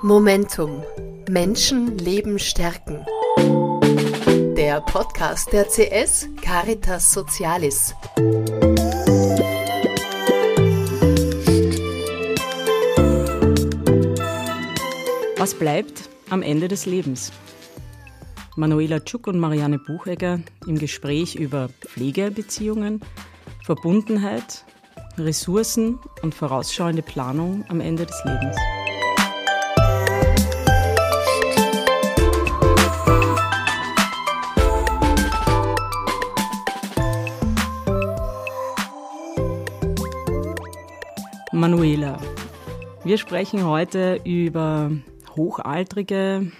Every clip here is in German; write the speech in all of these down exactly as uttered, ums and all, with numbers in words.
Momentum. Menschen, Leben, stärken. Der Podcast der C S Caritas Socialis. Was bleibt am Ende des Lebens? Manuela Tschuk und Marianne Buchegger im Gespräch über Pflegebeziehungen, Verbundenheit, Ressourcen und vorausschauende Planung am Ende des Lebens. Manuela, wir sprechen heute über hochaltrige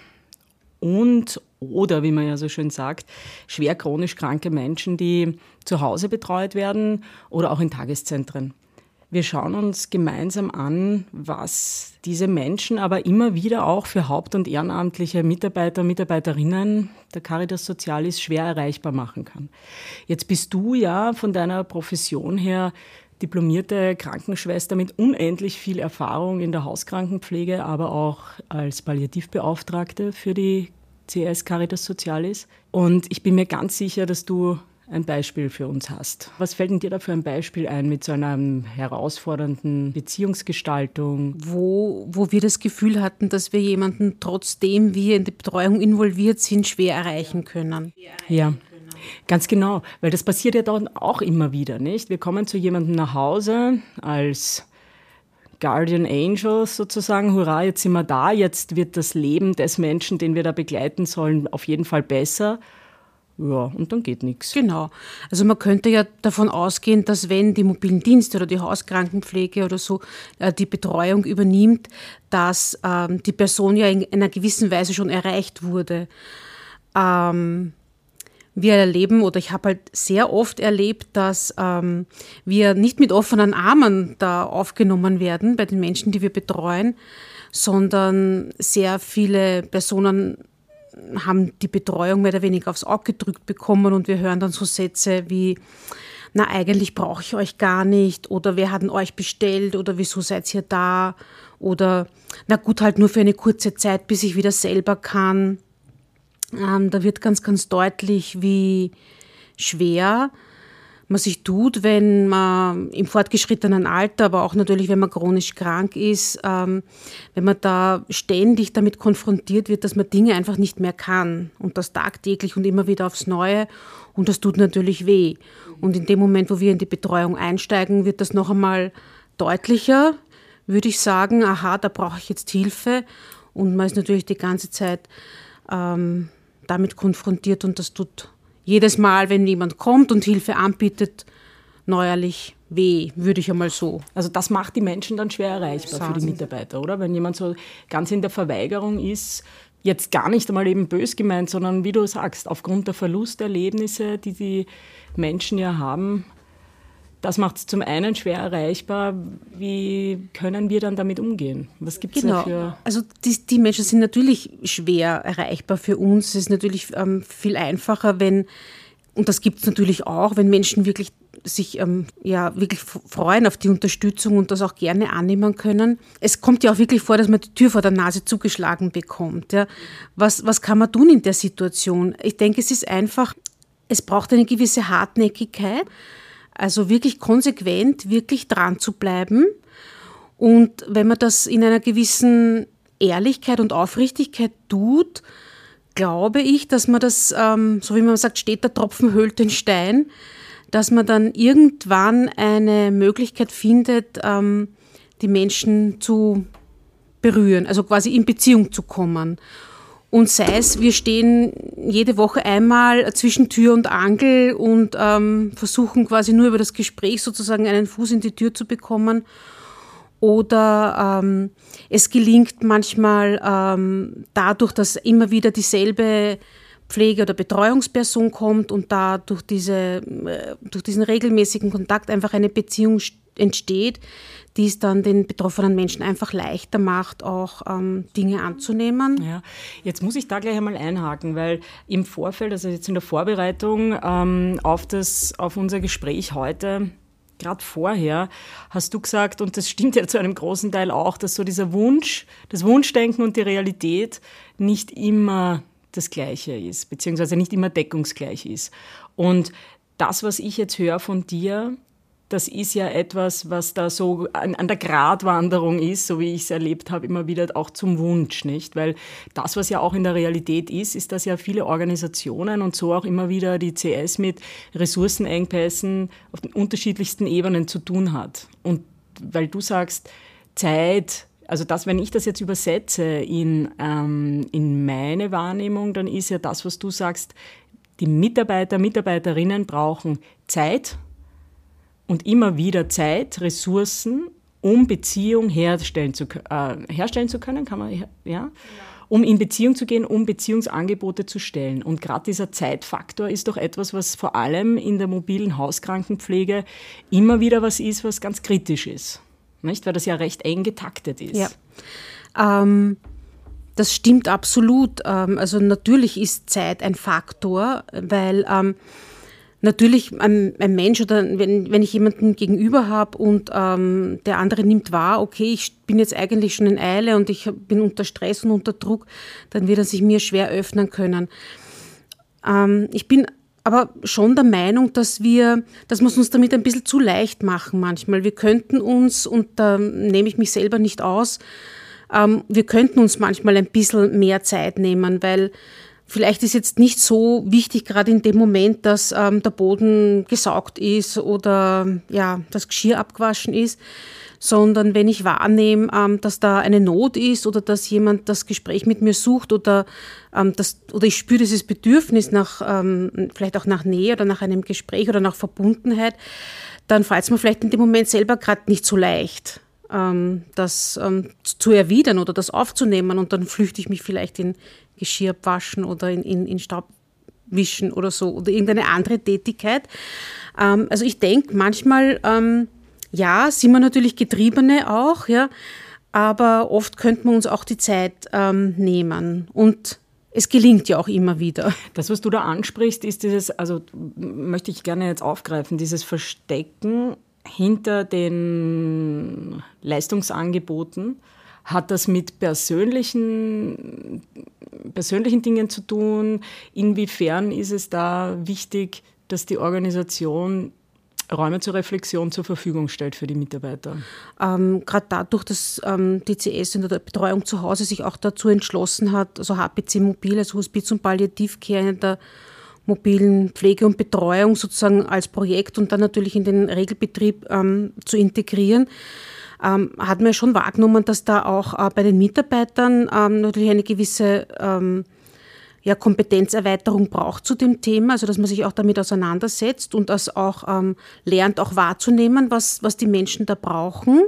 und oder, wie man ja so schön sagt, schwer chronisch kranke Menschen, die zu Hause betreut werden oder auch in Tageszentren. Wir schauen uns gemeinsam an, was diese Menschen aber immer wieder auch für haupt- und ehrenamtliche Mitarbeiter und Mitarbeiterinnen der Caritas Socialis schwer erreichbar machen kann. Jetzt bist du ja von deiner Profession her diplomierte Krankenschwester mit unendlich viel Erfahrung in der Hauskrankenpflege, aber auch als Palliativbeauftragte für die C S Caritas Socialis. Und ich bin mir ganz sicher, dass du ein Beispiel für uns hast. Was fällt denn dir da für ein Beispiel ein mit so einer herausfordernden Beziehungsgestaltung? Wo, wo wir das Gefühl hatten, dass wir jemanden, trotzdem wir in die Betreuung involviert sind, schwer erreichen können. Ja. Ganz genau, weil das passiert ja dann auch immer wieder, nicht? Wir kommen zu jemandem nach Hause als Guardian Angel sozusagen, hurra, jetzt sind wir da, jetzt wird das Leben des Menschen, den wir da begleiten sollen, auf jeden Fall besser. Ja, und dann geht nichts. Genau. Also man könnte ja davon ausgehen, dass wenn die mobilen Dienste oder die Hauskrankenpflege oder so äh, die Betreuung übernimmt, dass ähm, die Person ja in einer gewissen Weise schon erreicht wurde. Ähm, Wir erleben, oder ich habe halt sehr oft erlebt, dass ähm, wir nicht mit offenen Armen da aufgenommen werden bei den Menschen, die wir betreuen, sondern sehr viele Personen haben die Betreuung mehr oder weniger aufs Auge gedrückt bekommen und wir hören dann so Sätze wie, na eigentlich brauche ich euch gar nicht oder wer hat denn euch bestellt oder wieso seid ihr da oder na gut, halt nur für eine kurze Zeit, bis ich wieder selber kann. Ähm, da wird ganz, ganz deutlich, wie schwer man sich tut, wenn man im fortgeschrittenen Alter, aber auch natürlich, wenn man chronisch krank ist, ähm, wenn man da ständig damit konfrontiert wird, dass man Dinge einfach nicht mehr kann und das tagtäglich und immer wieder aufs Neue und das tut natürlich weh. Und in dem Moment, wo wir in die Betreuung einsteigen, wird das noch einmal deutlicher, würde ich sagen, aha, da brauche ich jetzt Hilfe und man ist natürlich die ganze Zeit ähm, damit konfrontiert und das tut jedes Mal, wenn jemand kommt und Hilfe anbietet, neuerlich weh, würde ich einmal so. Also das macht die Menschen dann schwer erreichbar für die Mitarbeiter, oder? Wenn jemand so ganz in der Verweigerung ist, jetzt gar nicht einmal eben bös gemeint, sondern wie du sagst, aufgrund der Verlusterlebnisse, die die Menschen ja haben, das macht es zum einen schwer erreichbar. Wie können wir dann damit umgehen? Was gibt es genau. dafür? Also die, die Menschen sind natürlich schwer erreichbar für uns. Es ist natürlich ähm, viel einfacher, wenn, und das gibt es natürlich auch, wenn Menschen wirklich sich ähm, ja, wirklich freuen auf die Unterstützung und das auch gerne annehmen können. Es kommt ja auch wirklich vor, dass man die Tür vor der Nase zugeschlagen bekommt. Ja. Was, was kann man tun in der Situation? Ich denke, es ist einfach, es braucht eine gewisse Hartnäckigkeit. Also wirklich konsequent, wirklich dran zu bleiben. Und wenn man das in einer gewissen Ehrlichkeit und Aufrichtigkeit tut, glaube ich, dass man das, ähm, so wie man sagt, steht der Tropfen höhlt den Stein, dass man dann irgendwann eine Möglichkeit findet, ähm, die Menschen zu berühren, also quasi in Beziehung zu kommen. Und sei es, wir stehen jede Woche einmal zwischen Tür und Angel und ähm, versuchen quasi nur über das Gespräch sozusagen einen Fuß in die Tür zu bekommen. Oder ähm, es gelingt manchmal ähm, dadurch, dass immer wieder dieselbe Pflege- oder Betreuungsperson kommt und da durch, diese, äh, durch diesen regelmäßigen Kontakt einfach eine Beziehung entsteht, die es dann den betroffenen Menschen einfach leichter macht, auch ähm, Dinge anzunehmen. Ja, jetzt muss ich da gleich einmal einhaken, weil im Vorfeld, also jetzt in der Vorbereitung ähm, auf, das, auf unser Gespräch heute, gerade vorher hast du gesagt, und das stimmt ja zu einem großen Teil auch, dass so dieser Wunsch, das Wunschdenken und die Realität nicht immer das Gleiche ist, beziehungsweise nicht immer deckungsgleich ist. Und das, was ich jetzt höre von dir, das ist ja etwas, was da so an, an der Gratwanderung ist, so wie ich es erlebt habe, immer wieder auch zum Wunsch, nicht? Weil das, was ja auch in der Realität ist, ist, dass ja viele Organisationen und so auch immer wieder die C S mit Ressourcenengpässen auf den unterschiedlichsten Ebenen zu tun hat. Und weil du sagst, Zeit, also das, wenn ich das jetzt übersetze in, ähm, in meine Wahrnehmung, dann ist ja das, was du sagst, die Mitarbeiter, Mitarbeiterinnen brauchen Zeit, und immer wieder Zeit, Ressourcen, um Beziehung herstellen zu, äh, herstellen zu können, kann man, ja? ja, um in Beziehung zu gehen, um Beziehungsangebote zu stellen. Und gerade dieser Zeitfaktor ist doch etwas, was vor allem in der mobilen Hauskrankenpflege immer wieder was ist, was ganz kritisch ist, nicht? Weil das ja recht eng getaktet ist. Ja, ähm, das stimmt absolut. Ähm, also natürlich ist Zeit ein Faktor, weil ähm, natürlich ein, ein Mensch oder wenn, wenn ich jemanden gegenüber habe und ähm, der andere nimmt wahr, okay, ich bin jetzt eigentlich schon in Eile und ich bin unter Stress und unter Druck, dann wird er sich mir schwer öffnen können. Ähm, ich bin aber schon der Meinung, dass wir, dass wir es uns damit ein bisschen zu leicht machen manchmal. Wir könnten uns, und da nehme ich mich selber nicht aus, ähm, wir könnten uns manchmal ein bisschen mehr Zeit nehmen, weil vielleicht ist jetzt nicht so wichtig, gerade in dem Moment, dass ähm, der Boden gesaugt ist oder ja, das Geschirr abgewaschen ist, sondern wenn ich wahrnehme, ähm, dass da eine Not ist oder dass jemand das Gespräch mit mir sucht oder, ähm, das, oder ich spüre dieses Bedürfnis nach, ähm, vielleicht auch nach Nähe oder nach einem Gespräch oder nach Verbundenheit, dann fällt es mir vielleicht in dem Moment selber gerade nicht so leicht, ähm, das ähm, zu erwidern oder das aufzunehmen, und dann flüchte ich mich vielleicht in Geschirr abwaschen oder in, in, in Staub wischen oder so oder irgendeine andere Tätigkeit. Ähm, also ich denke manchmal, ähm, ja, sind wir natürlich Getriebene auch, ja, aber oft könnte man uns auch die Zeit ähm, nehmen, und es gelingt ja auch immer wieder. Das, was du da ansprichst, ist dieses, also möchte ich gerne jetzt aufgreifen, dieses Verstecken hinter den Leistungsangeboten. Hat das mit persönlichen, persönlichen Dingen zu tun? Inwiefern ist es da wichtig, dass die Organisation Räume zur Reflexion zur Verfügung stellt für die Mitarbeiter? Ähm, Gerade dadurch, dass ähm, die C S in der Betreuung zu Hause sich auch dazu entschlossen hat, also H P C Mobil, also Hospiz- und Palliativcare in der mobilen Pflege und Betreuung sozusagen als Projekt und dann natürlich in den Regelbetrieb ähm, zu integrieren, Ähm, hat man schon wahrgenommen, dass da auch äh, bei den Mitarbeitern ähm, natürlich eine gewisse ähm, ja, Kompetenzerweiterung braucht zu dem Thema, also dass man sich auch damit auseinandersetzt und das auch ähm, lernt, auch wahrzunehmen, was, was die Menschen da brauchen.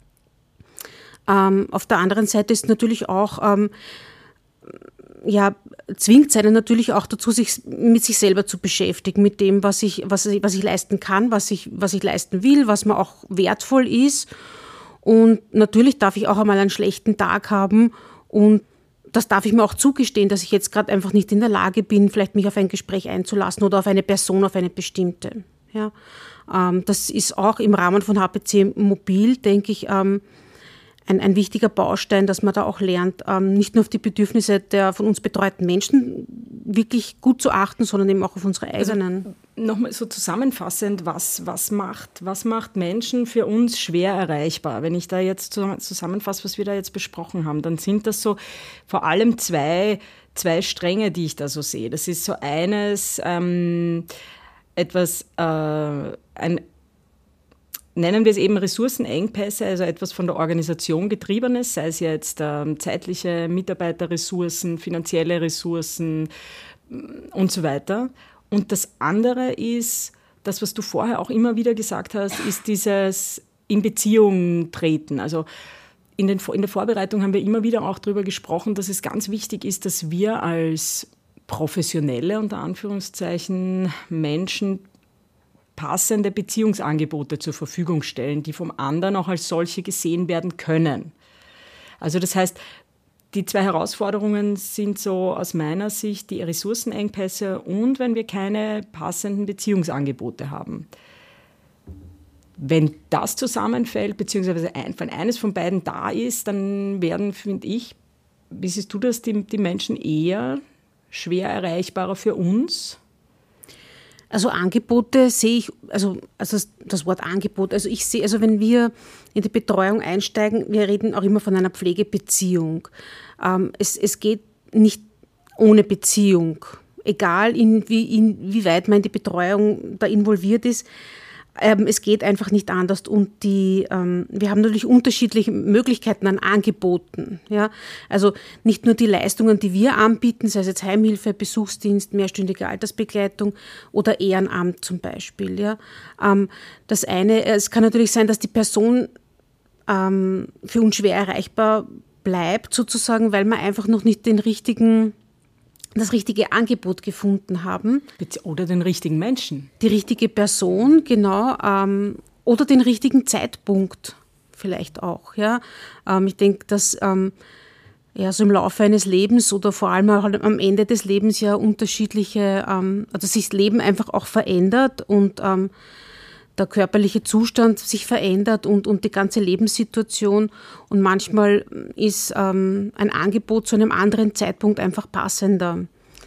Ähm, auf der anderen Seite ist natürlich auch, ähm, ja, zwingt es einen natürlich auch dazu, sich mit sich selber zu beschäftigen, mit dem, was ich, was, was ich leisten kann, was ich, was ich leisten will, was mir auch wertvoll ist. Und natürlich darf ich auch einmal einen schlechten Tag haben, und das darf ich mir auch zugestehen, dass ich jetzt gerade einfach nicht in der Lage bin, vielleicht mich auf ein Gespräch einzulassen oder auf eine Person, auf eine bestimmte. Ja, ähm, das ist auch im Rahmen von H P C Mobil, denke ich, ähm, ein, ein wichtiger Baustein, dass man da auch lernt, ähm, nicht nur auf die Bedürfnisse der von uns betreuten Menschen wirklich gut zu achten, sondern eben auch auf unsere eigenen. Also, nochmal so zusammenfassend, was, was, macht, was macht Menschen für uns schwer erreichbar? Wenn ich da jetzt zusammenfasse, was wir da jetzt besprochen haben, dann sind das so vor allem zwei, zwei Stränge, die ich da so sehe. Das ist so eines, ähm, etwas, äh, ein nennen wir es eben Ressourcenengpässe, also etwas von der Organisation getriebenes, sei es jetzt ähm, zeitliche Mitarbeiterressourcen, finanzielle Ressourcen und so weiter. Und das andere ist, das, was du vorher auch immer wieder gesagt hast, ist dieses in Beziehung treten. Also in, den, in der Vorbereitung haben wir immer wieder auch darüber gesprochen, dass es ganz wichtig ist, dass wir als professionelle, unter Anführungszeichen, Menschen passende Beziehungsangebote zur Verfügung stellen, die vom anderen auch als solche gesehen werden können. Also das heißt, die zwei Herausforderungen sind so aus meiner Sicht die Ressourcenengpässe und wenn wir keine passenden Beziehungsangebote haben. Wenn das zusammenfällt, beziehungsweise ein, wenn eines von beiden da ist, dann werden, finde ich, wie siehst du das, die, die Menschen eher schwer erreichbarer für uns? Also Angebote sehe ich, also, also das Wort Angebot, also ich sehe, also wenn wir in die Betreuung einsteigen, wir reden auch immer von einer Pflegebeziehung. Ähm, es, es geht nicht ohne Beziehung, egal in, wie, inwieweit man in die Betreuung da involviert ist. Ähm, es geht einfach nicht anders und die, ähm, wir haben natürlich unterschiedliche Möglichkeiten an Angeboten. Ja? Also nicht nur die Leistungen, die wir anbieten, sei es jetzt Heimhilfe, Besuchsdienst, mehrstündige Altersbegleitung oder Ehrenamt zum Beispiel. Ja? Ähm, das eine, es kann natürlich sein, dass die Person ähm, für uns schwer erreichbar bleibt, sozusagen, weil wir einfach noch nicht den richtigen das richtige Angebot gefunden haben. Oder den richtigen Menschen. Die richtige Person, genau. Ähm, oder den richtigen Zeitpunkt vielleicht auch. Ja. Ähm, ich denke, dass ähm, ja, so im Laufe eines Lebens oder vor allem halt am Ende des Lebens ja unterschiedliche, ähm, also sich das Leben einfach auch verändert und ähm, der körperliche Zustand sich verändert und, und die ganze Lebenssituation. Und manchmal ist ähm, ein Angebot zu einem anderen Zeitpunkt einfach passender.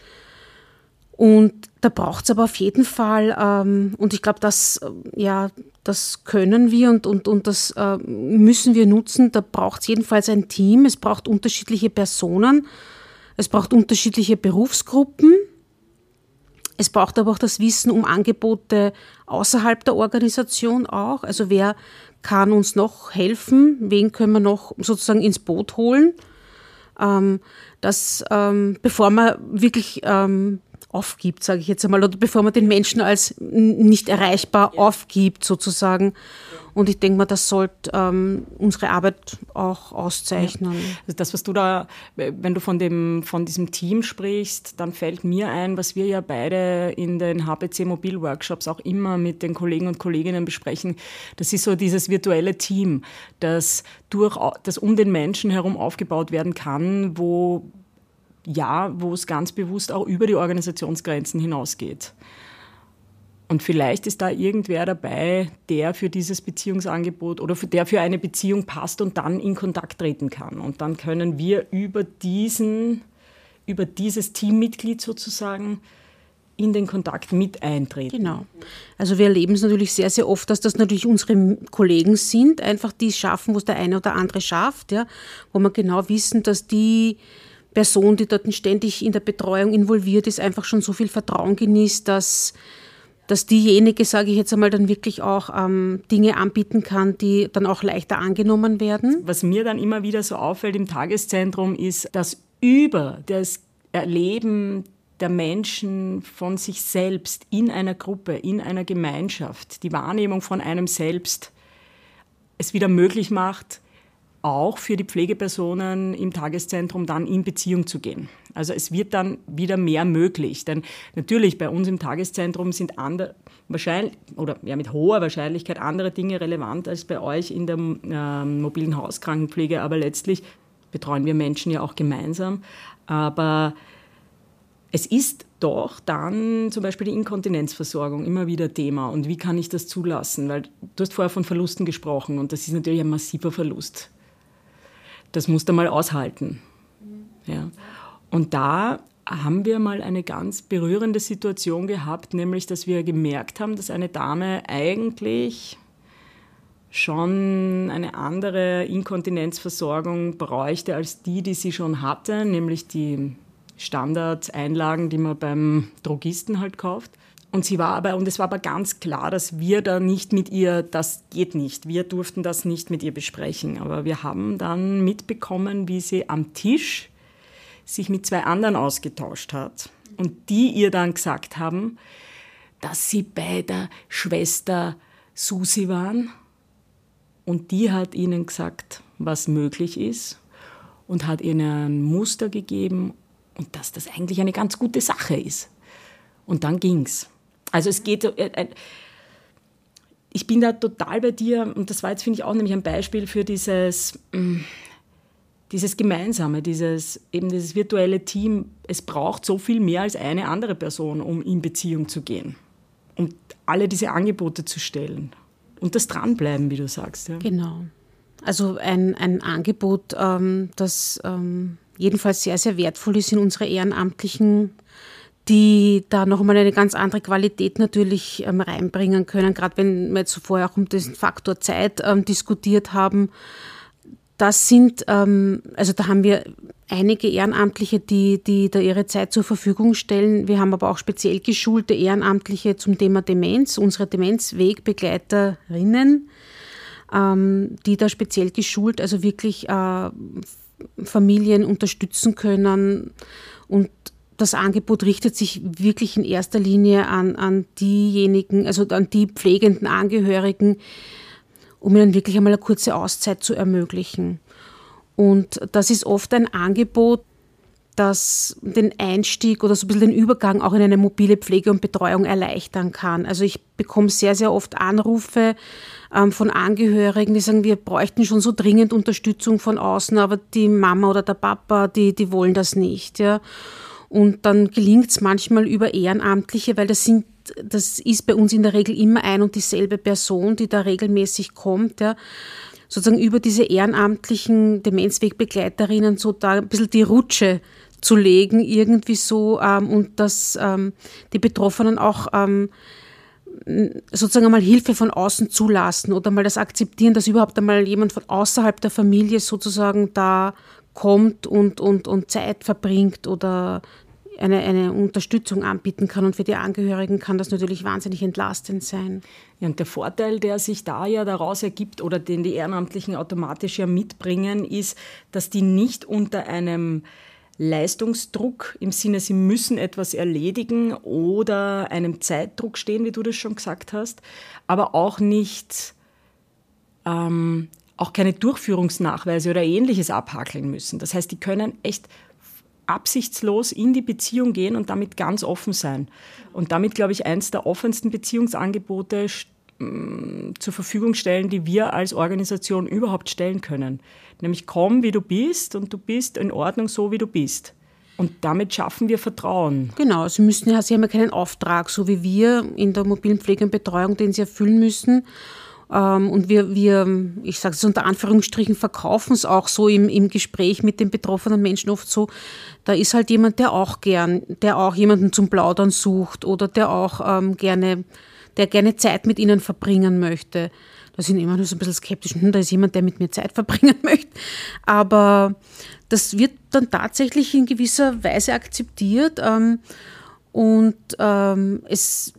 Und da braucht es aber auf jeden Fall, ähm, und ich glaube, das, ja, das können wir und, und, und das äh, müssen wir nutzen, da braucht es jedenfalls ein Team, es braucht unterschiedliche Personen, es braucht unterschiedliche Berufsgruppen. Es braucht aber auch das Wissen um Angebote außerhalb der Organisation auch. Also wer kann uns noch helfen? Wen können wir noch sozusagen ins Boot holen? Ähm, das, ähm, bevor man wirklich ähm, aufgibt, sage ich jetzt einmal, oder bevor man den Menschen als nicht erreichbar ja. aufgibt sozusagen. Und ich denke mal, das sollte ähm, unsere Arbeit auch auszeichnen. Ja. Also das, was du da, wenn du von, dem, von diesem Team sprichst, dann fällt mir ein, was wir ja beide in den H P C-Mobil-Workshops auch immer mit den Kollegen und Kolleginnen besprechen. Das ist so dieses virtuelle Team, das, durch, das um den Menschen herum aufgebaut werden kann, wo, ja, wo es ganz bewusst auch über die Organisationsgrenzen hinausgeht. Und vielleicht ist da irgendwer dabei, der für dieses Beziehungsangebot oder für der für eine Beziehung passt und dann in Kontakt treten kann. Und dann können wir über diesen, über dieses Teammitglied sozusagen in den Kontakt mit eintreten. Genau. Also wir erleben es natürlich sehr, sehr oft, dass das natürlich unsere Kollegen sind, einfach die es schaffen, wo es der eine oder andere schafft, ja, wo wir genau wissen, dass die Person, die dort ständig in der Betreuung involviert ist, einfach schon so viel Vertrauen genießt, dass dass diejenige, sage ich jetzt einmal, dann wirklich auch ähm, Dinge anbieten kann, die dann auch leichter angenommen werden. Was mir dann immer wieder so auffällt im Tageszentrum ist, dass über das Erleben der Menschen von sich selbst in einer Gruppe, in einer Gemeinschaft, die Wahrnehmung von einem selbst es wieder möglich macht, auch für die Pflegepersonen im Tageszentrum dann in Beziehung zu gehen. Also es wird dann wieder mehr möglich. Denn natürlich bei uns im Tageszentrum sind andere, wahrscheinlich, oder ja, mit hoher Wahrscheinlichkeit andere Dinge relevant als bei euch in der äh, mobilen Hauskrankenpflege. Aber letztlich betreuen wir Menschen ja auch gemeinsam. Aber es ist doch dann zum Beispiel die Inkontinenzversorgung immer wieder Thema. Und wie kann ich das zulassen? Weil du hast vorher von Verlusten gesprochen und das ist natürlich ein massiver Verlust. Das musst du mal aushalten. Ja. Und da haben wir mal eine ganz berührende Situation gehabt, nämlich, dass wir gemerkt haben, dass eine Dame eigentlich schon eine andere Inkontinenzversorgung bräuchte als die, die sie schon hatte, nämlich die Standardeinlagen, die man beim Drogisten halt kauft. Und sie war aber, und es war aber ganz klar, dass wir da nicht mit ihr, das geht nicht, wir durften das nicht mit ihr besprechen. Aber wir haben dann mitbekommen, wie sie am Tisch sich mit zwei anderen ausgetauscht hat und die ihr dann gesagt haben, dass sie bei der Schwester Susi waren und die hat ihnen gesagt, was möglich ist und hat ihnen ein Muster gegeben und dass das eigentlich eine ganz gute Sache ist. Und dann ging's. Also es geht, ich bin da total bei dir und das war jetzt, finde ich, auch nämlich ein Beispiel für dieses, dieses Gemeinsame, dieses, eben dieses virtuelle Team. Es braucht so viel mehr als eine andere Person, um in Beziehung zu gehen, um alle diese Angebote zu stellen. und das Dranbleiben, wie du sagst. Ja. Genau. Also ein, ein Angebot, ähm, das ähm, jedenfalls sehr, sehr wertvoll ist in unsere Ehrenamtlichen, die da nochmal eine ganz andere Qualität natürlich ähm, reinbringen können, gerade wenn wir jetzt vorher auch um den Faktor Zeit ähm, diskutiert haben. Das sind, ähm, also da haben wir einige Ehrenamtliche, die, die da ihre Zeit zur Verfügung stellen. Wir haben aber auch speziell geschulte Ehrenamtliche zum Thema Demenz, unsere Demenzwegbegleiterinnen, ähm, die da speziell geschult, also wirklich äh, Familien unterstützen können. Und das Angebot richtet sich wirklich in erster Linie an, an diejenigen, also an die pflegenden Angehörigen, um ihnen wirklich einmal eine kurze Auszeit zu ermöglichen. Und das ist oft ein Angebot, das den Einstieg oder so ein bisschen den Übergang auch in eine mobile Pflege und Betreuung erleichtern kann. Also ich bekomme sehr, sehr oft Anrufe ähm, von Angehörigen, die sagen, wir bräuchten schon so dringend Unterstützung von außen, aber die Mama oder der Papa, die, die wollen das nicht. Ja. Und dann gelingt es manchmal über Ehrenamtliche, weil das sind, das ist bei uns in der Regel immer ein und dieselbe Person, die da regelmäßig kommt, ja. Sozusagen über diese ehrenamtlichen Demenzwegbegleiterinnen so da ein bisschen die Rutsche zu legen, irgendwie so, ähm, und dass ähm, die Betroffenen auch ähm, sozusagen einmal Hilfe von außen zulassen oder mal das akzeptieren, dass überhaupt einmal jemand von außerhalb der Familie sozusagen da kommt und, und, und Zeit verbringt oder eine, eine Unterstützung anbieten kann. Und für die Angehörigen kann das natürlich wahnsinnig entlastend sein. Ja, und der Vorteil, der sich da ja daraus ergibt oder den die Ehrenamtlichen automatisch ja mitbringen, ist, dass die nicht unter einem Leistungsdruck im Sinne, sie müssen etwas erledigen oder einem Zeitdruck stehen, wie du das schon gesagt hast, aber auch nicht, ähm, auch keine Durchführungsnachweise oder Ähnliches abhakeln müssen. Das heißt, die können echt absichtslos in die Beziehung gehen und damit ganz offen sein. Und damit, glaube ich, eins der offensten Beziehungsangebote mh, zur Verfügung stellen, die wir als Organisation überhaupt stellen können. Nämlich komm, wie du bist und du bist in Ordnung so, wie du bist. Und damit schaffen wir Vertrauen. Genau, sie müssen ja, sie haben ja keinen Auftrag, so wie wir in der mobilen Pflege und Betreuung, den sie erfüllen müssen. Und wir, wir ich sage es unter Anführungsstrichen, verkaufen es auch so im, im Gespräch mit den betroffenen Menschen oft so, da ist halt jemand, der auch gern, der auch jemanden zum Plaudern sucht oder der auch ähm, gerne, der gerne Zeit mit ihnen verbringen möchte. Da sind immer nur so ein bisschen skeptisch, hm, da ist jemand, der mit mir Zeit verbringen möchte. Aber das wird dann tatsächlich in gewisser Weise akzeptiert ähm, und ähm, es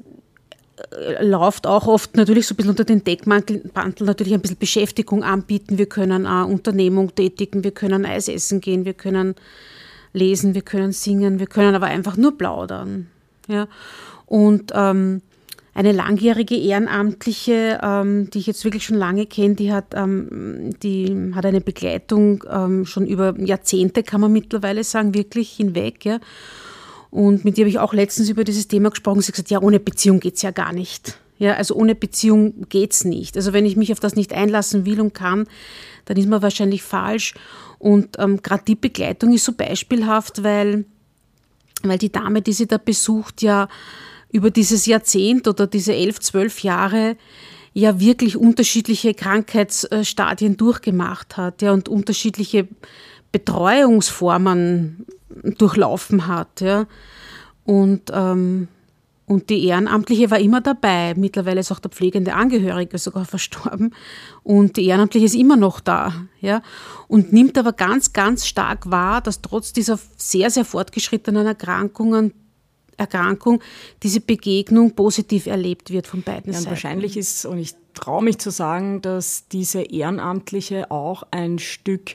läuft auch oft natürlich so ein bisschen unter den Deckmantel natürlich ein bisschen Beschäftigung anbieten. Wir können eine Unternehmung tätigen, wir können Eis essen gehen, wir können lesen, wir können singen, wir können aber einfach nur plaudern. Ja. Und ähm, eine langjährige Ehrenamtliche, ähm, die ich jetzt wirklich schon lange kenne, die hat, ähm, die hat eine Begleitung ähm, schon über Jahrzehnte, kann man mittlerweile sagen, wirklich hinweg, ja. Und mit ihr habe ich auch letztens über dieses Thema gesprochen. Sie hat gesagt, ja, ohne Beziehung geht's ja gar nicht. Ja, also ohne Beziehung geht's nicht. Also wenn ich mich auf das nicht einlassen will und kann, dann ist man wahrscheinlich falsch. Und ähm, gerade die Begleitung ist so beispielhaft, weil, weil die Dame, die sie da besucht, ja über dieses Jahrzehnt oder diese elf, zwölf Jahre ja wirklich unterschiedliche Krankheitsstadien durchgemacht hat, ja, und unterschiedliche Betreuungsformen durchlaufen hat. Ja. Und, ähm, und die Ehrenamtliche war immer dabei. Mittlerweile ist auch der pflegende Angehörige sogar verstorben. Und die Ehrenamtliche ist immer noch da. Ja. Und nimmt aber ganz, ganz stark wahr, dass trotz dieser sehr, sehr fortgeschrittenen Erkrankungen, Erkrankung diese Begegnung positiv erlebt wird von beiden ja, und Seiten. Wahrscheinlich ist, und ich traue mich zu sagen, dass diese Ehrenamtliche auch ein Stück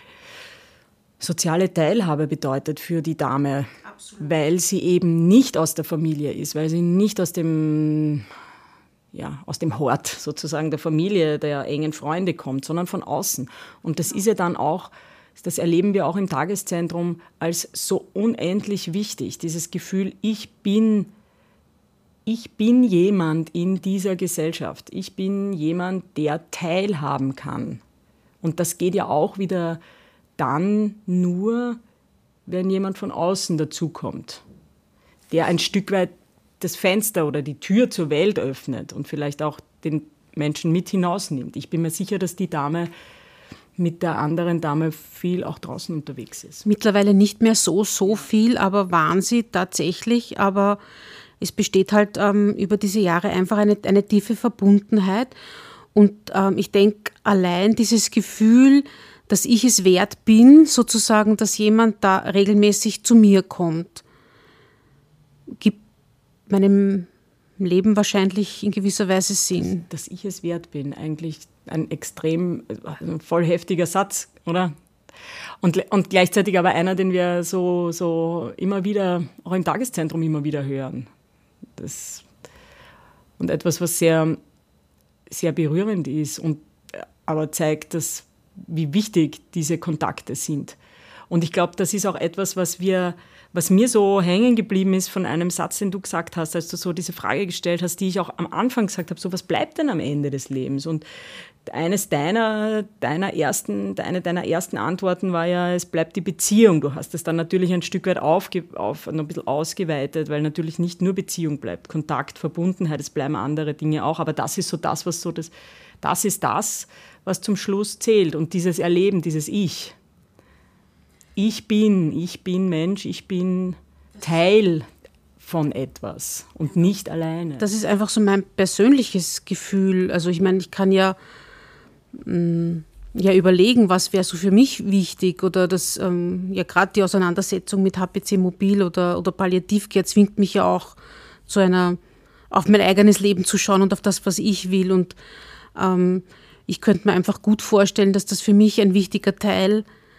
soziale Teilhabe bedeutet für die Dame, absolut, weil sie eben nicht aus der Familie ist, weil sie nicht aus dem, ja, aus dem Hort sozusagen der Familie, der engen Freunde kommt, sondern von außen. Und das ist ja dann auch, das erleben wir auch im Tageszentrum als so unendlich wichtig, dieses Gefühl, ich bin, ich bin jemand in dieser Gesellschaft, ich bin jemand, der teilhaben kann. Und das geht ja auch wieder dann nur, wenn jemand von außen dazukommt, der ein Stück weit das Fenster oder die Tür zur Welt öffnet und vielleicht auch den Menschen mit hinausnimmt. Ich bin mir sicher, dass die Dame mit der anderen Dame viel auch draußen unterwegs ist. Mittlerweile nicht mehr so, so viel, aber waren sie tatsächlich. Aber es besteht halt ähm, über diese Jahre einfach eine, eine tiefe Verbundenheit. Und ähm, ich denke, allein dieses Gefühl, dass ich es wert bin, sozusagen, dass jemand da regelmäßig zu mir kommt, gibt meinem Leben wahrscheinlich in gewisser Weise Sinn. Dass ich es wert bin, eigentlich ein extrem, ein voll heftiger Satz, oder? Und, und gleichzeitig aber einer, den wir so, so immer wieder, auch im Tageszentrum immer wieder hören. Das, und etwas, was sehr, sehr berührend ist und aber zeigt, dass, wie wichtig diese Kontakte sind. Und ich glaube, das ist auch etwas, was wir, was mir so hängen geblieben ist von einem Satz, den du gesagt hast, als du so diese Frage gestellt hast, die ich auch am Anfang gesagt habe, so was bleibt denn am Ende des Lebens? Und eines deiner, deiner ersten, eine deiner ersten Antworten war ja, es bleibt die Beziehung. Du hast es dann natürlich ein Stück weit aufge, auf, noch ein bisschen ausgeweitet, weil natürlich nicht nur Beziehung bleibt, Kontakt, Verbundenheit, es bleiben andere Dinge auch, aber das ist so das, was so das, das ist das, was zum Schluss zählt und dieses Erleben, dieses Ich. Ich bin, ich bin Mensch, ich bin Teil von etwas und nicht alleine. Das ist einfach so mein persönliches Gefühl. Also ich meine, ich kann ja, mh, ja überlegen, was wäre so für mich wichtig oder das, ähm, ja gerade die Auseinandersetzung mit H P C Mobil oder, oder Palliativcare zwingt mich ja auch zu einer, auf mein eigenes Leben zu schauen und auf das, was ich will. Und ähm, ich könnte mir einfach gut vorstellen, dass das für mich ein wichtiger Teil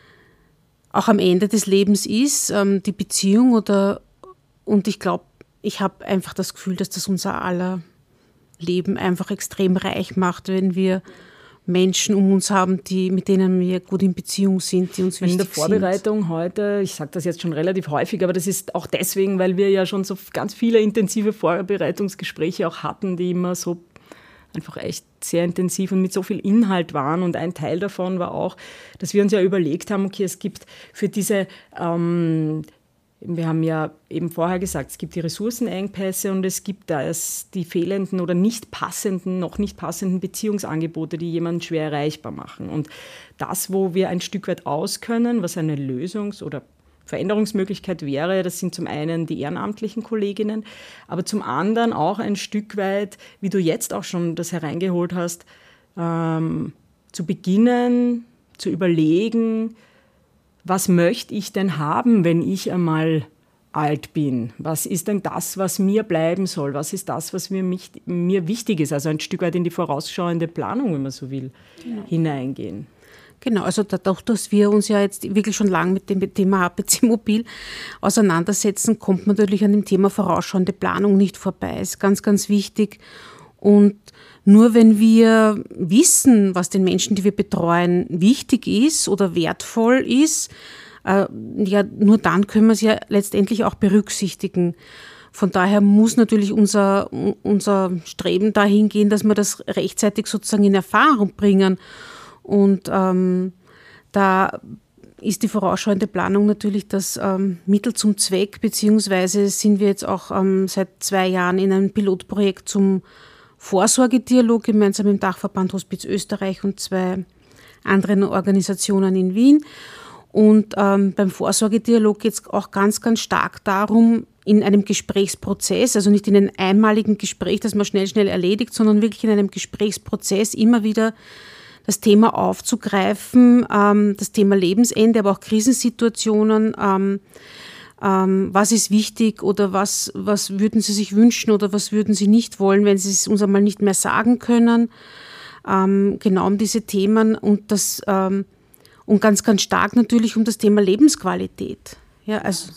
auch am Ende des Lebens ist, ähm, die Beziehung oder, und ich glaube, ich habe einfach das Gefühl, dass das unser aller Leben einfach extrem reich macht, wenn wir Menschen um uns haben, die, mit denen wir gut in Beziehung sind, die uns wichtig sind. In der Vorbereitung sind. Heute, ich sage das jetzt schon relativ häufig, aber das ist auch deswegen, weil wir ja schon so ganz viele intensive Vorbereitungsgespräche auch hatten, die immer so einfach echt sehr intensiv und mit so viel Inhalt waren. Und ein Teil davon war auch, dass wir uns ja überlegt haben, okay, es gibt für diese, ähm, wir haben ja eben vorher gesagt, es gibt die Ressourcenengpässe und es gibt da die fehlenden oder nicht passenden, noch nicht passenden Beziehungsangebote, die jemanden schwer erreichbar machen. Und das, wo wir ein Stück weit auskönnen, was eine Lösungs- oder Veränderungsmöglichkeit wäre, das sind zum einen die ehrenamtlichen Kolleginnen, aber zum anderen auch ein Stück weit, wie du jetzt auch schon das hereingeholt hast, ähm, zu beginnen, zu überlegen, was möchte ich denn haben, wenn ich einmal alt bin? Was ist denn das, was mir bleiben soll? Was ist das, was mir, mich, mir wichtig ist? Also ein Stück weit in die vorausschauende Planung, wenn man so will, genau. hineingehen. Genau, also dadurch, dass wir uns ja jetzt wirklich schon lange mit dem Thema H P C Mobil auseinandersetzen, kommt man natürlich an dem Thema vorausschauende Planung nicht vorbei. Ist ganz, ganz wichtig. Und nur wenn wir wissen, was den Menschen, die wir betreuen, wichtig ist oder wertvoll ist, äh, ja, nur dann können wir es ja letztendlich auch berücksichtigen. Von daher muss natürlich unser, unser Streben dahin gehen, dass wir das rechtzeitig sozusagen in Erfahrung bringen. Und ähm, da ist die vorausschauende Planung natürlich das ähm, Mittel zum Zweck, beziehungsweise sind wir jetzt auch ähm, seit zwei Jahren in einem Pilotprojekt zum Vorsorgedialog gemeinsam im Dachverband Hospiz Österreich und zwei anderen Organisationen in Wien. Und ähm, beim Vorsorgedialog geht es auch ganz, ganz stark darum, in einem Gesprächsprozess, also nicht in einem einmaligen Gespräch, das man schnell, schnell erledigt, sondern wirklich in einem Gesprächsprozess immer wieder das Thema aufzugreifen, ähm, das Thema Lebensende, aber auch Krisensituationen, ähm, ähm, was ist wichtig oder was, was würden Sie sich wünschen oder was würden Sie nicht wollen, wenn Sie es uns einmal nicht mehr sagen können, ähm, genau um diese Themen und das ähm, und ganz, ganz stark natürlich um das Thema Lebensqualität. Ja, also,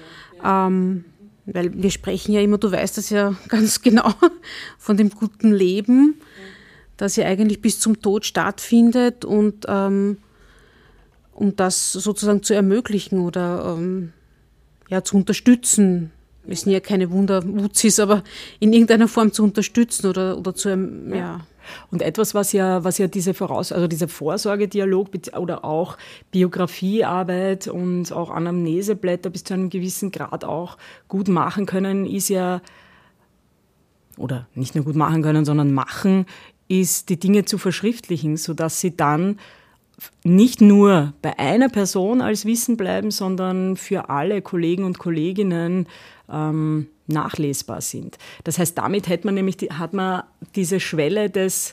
ähm, weil wir sprechen ja immer, du weißt das ja ganz genau, von dem guten Leben, das ja eigentlich bis zum Tod stattfindet und ähm, um das sozusagen zu ermöglichen oder ähm, ja, zu unterstützen. Wir sind ja keine Wunderwuzis, aber in irgendeiner Form zu unterstützen oder, oder zu, ähm, ja. Und etwas, was ja, was ja diese Voraus-, also dieser Vorsorgedialog oder auch Biografiearbeit und auch Anamneseblätter bis zu einem gewissen Grad auch gut machen können, ist ja, oder nicht nur gut machen können, sondern machen, ist, die Dinge zu verschriftlichen, sodass sie dann nicht nur bei einer Person als Wissen bleiben, sondern für alle Kollegen und Kolleginnen ähm, nachlesbar sind. Das heißt, damit hat man nämlich die, hat man diese Schwelle des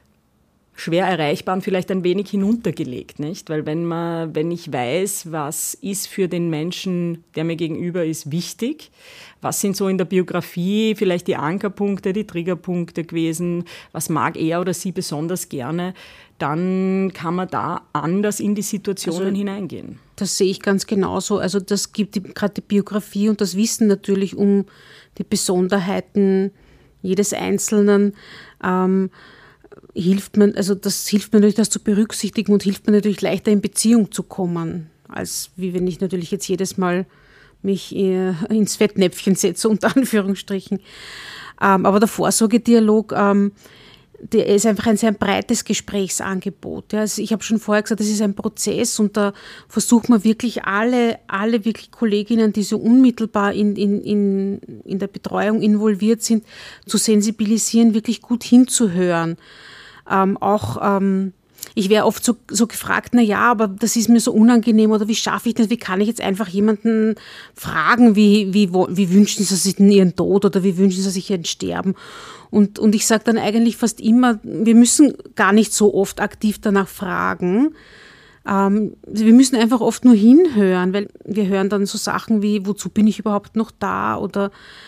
schwer Erreichbaren vielleicht ein wenig hinuntergelegt, nicht? Weil wenn man, wenn ich weiß, was ist für den Menschen, der mir gegenüber ist, wichtig, was sind so in der Biografie vielleicht die Ankerpunkte, die Triggerpunkte gewesen, was mag er oder sie besonders gerne, dann kann man da anders in die Situationen also, hineingehen. Das sehe ich ganz genauso. Also das gibt gerade die Biografie und das Wissen natürlich um die Besonderheiten jedes Einzelnen. Ähm, hilft man, also das hilft mir natürlich, das zu berücksichtigen und hilft mir natürlich leichter in Beziehung zu kommen, als wie wenn ich natürlich jetzt jedes Mal mich ins Fettnäpfchen setze, unter Anführungsstrichen. Ähm, aber der Vorsorgedialog, ähm, der ist einfach ein sehr breites Gesprächsangebot. Ja. Also ich habe schon vorher gesagt, das ist ein Prozess und da versucht man wirklich alle, alle wirklich Kolleginnen, die so unmittelbar in, in, in, in der Betreuung involviert sind, zu sensibilisieren, wirklich gut hinzuhören. Ähm, auch ähm, ich wäre oft so, so gefragt, na ja, aber das ist mir so unangenehm oder wie schaffe ich das, wie kann ich jetzt einfach jemanden fragen, wie, wie, wie wünschen sie sich denn ihren Tod oder wie wünschen sie sich ihren Sterben? Und, und ich sage dann eigentlich fast immer, wir müssen gar nicht so oft aktiv danach fragen. Ähm, wir müssen einfach oft nur hinhören, weil wir hören dann so Sachen wie, wozu bin ich überhaupt noch da? Oder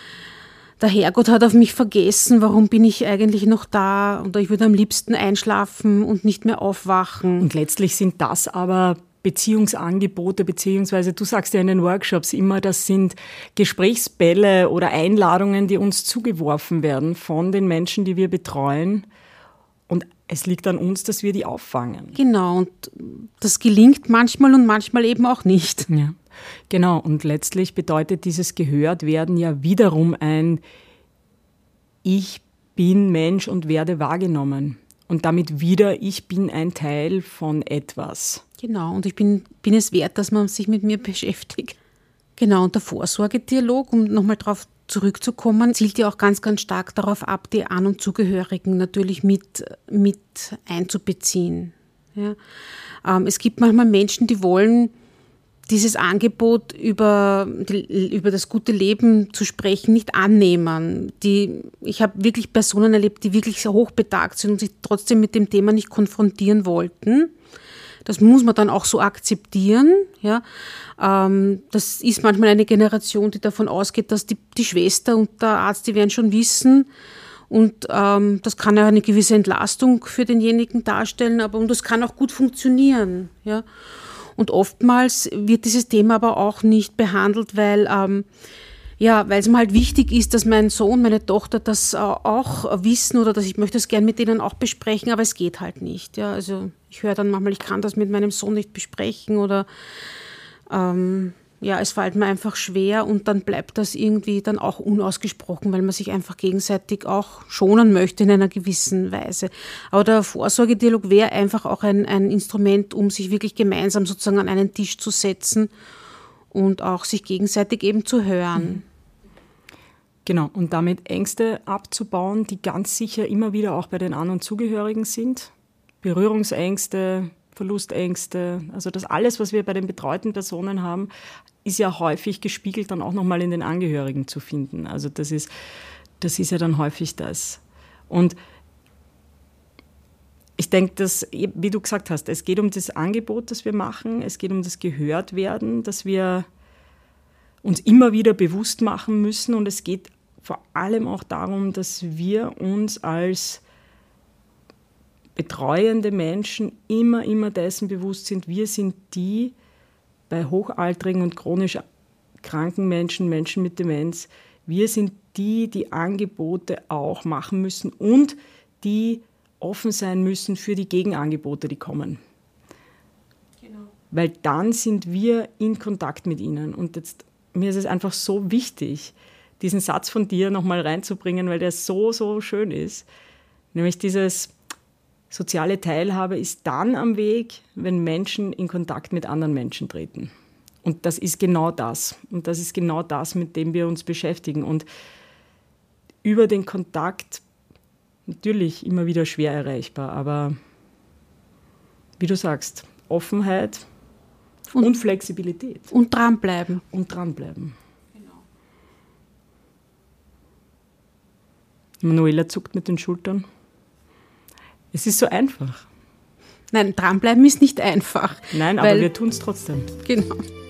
der Herrgott hat auf mich vergessen, warum bin ich eigentlich noch da? Oder ich würde am liebsten einschlafen und nicht mehr aufwachen. Und letztlich sind das aber Beziehungsangebote, beziehungsweise du sagst ja in den Workshops immer, das sind Gesprächsbälle oder Einladungen, die uns zugeworfen werden von den Menschen, die wir betreuen. Und es liegt an uns, dass wir die auffangen. Genau, und das gelingt manchmal und manchmal eben auch nicht. Ja, genau. Und letztlich bedeutet dieses Gehörtwerden ja wiederum ein Ich bin Mensch und werde wahrgenommen. Und damit wieder, ich bin ein Teil von etwas. Genau, und ich bin, bin es wert, dass man sich mit mir beschäftigt. Genau, und der Vorsorgedialog, um nochmal darauf zurückzukommen, zielt ja auch ganz, ganz stark darauf ab, die An- und Zugehörigen natürlich mit, mit einzubeziehen. Ja. Ähm, es gibt manchmal Menschen, die wollen dieses Angebot über, die, über das gute Leben zu sprechen nicht annehmen. Die, ich habe wirklich Personen erlebt, die wirklich sehr hochbetagt sind und sich trotzdem mit dem Thema nicht konfrontieren wollten. Das muss man dann auch so akzeptieren. Ja. Ähm, das ist manchmal eine Generation, die davon ausgeht, dass die, die Schwester und der Arzt, die werden schon wissen. Und ähm, das kann ja eine gewisse Entlastung für denjenigen darstellen, aber und das kann auch gut funktionieren. Ja. Und oftmals wird dieses Thema aber auch nicht behandelt, weil ähm, ja, weil es mir halt wichtig ist, dass mein Sohn, meine Tochter das äh, auch wissen oder dass ich möchte es gern mit denen auch besprechen, aber es geht halt nicht. Ja, also ich höre dann manchmal, ich kann das mit meinem Sohn nicht besprechen oder ähm, ja, es fällt mir einfach schwer und dann bleibt das irgendwie dann auch unausgesprochen, weil man sich einfach gegenseitig auch schonen möchte in einer gewissen Weise. Aber der Vorsorgedialog wäre einfach auch ein, ein Instrument, um sich wirklich gemeinsam sozusagen an einen Tisch zu setzen und auch sich gegenseitig eben zu hören. Genau, und damit Ängste abzubauen, die ganz sicher immer wieder auch bei den An- und Zugehörigen sind. Berührungsängste, Verlustängste, also das alles, was wir bei den betreuten Personen haben, ist ja häufig gespiegelt dann auch nochmal in den Angehörigen zu finden. Also das ist, das ist ja dann häufig das. Und ich denke, dass, wie du gesagt hast, es geht um das Angebot, das wir machen, es geht um das Gehörtwerden, dass wir uns immer wieder bewusst machen müssen und es geht vor allem auch darum, dass wir uns als betreuende Menschen immer, immer dessen bewusst sind, wir sind die bei hochaltrigen und chronisch kranken Menschen, Menschen mit Demenz, wir sind die, die Angebote auch machen müssen und die offen sein müssen für die Gegenangebote, die kommen. Genau. Weil dann sind wir in Kontakt mit ihnen. Und jetzt, mir ist es einfach so wichtig, diesen Satz von dir nochmal reinzubringen, weil der so, so schön ist. Nämlich dieses soziale Teilhabe ist dann am Weg, wenn Menschen in Kontakt mit anderen Menschen treten. Und das ist genau das. Und das ist genau das, mit dem wir uns beschäftigen. Und über den Kontakt natürlich immer wieder schwer erreichbar, aber wie du sagst, Offenheit und, und Flexibilität. Und dranbleiben. Und dranbleiben. Genau. Manuela zuckt mit den Schultern. Es ist so einfach. Nein, dranbleiben ist nicht einfach. Nein, aber wir tun es trotzdem. Genau.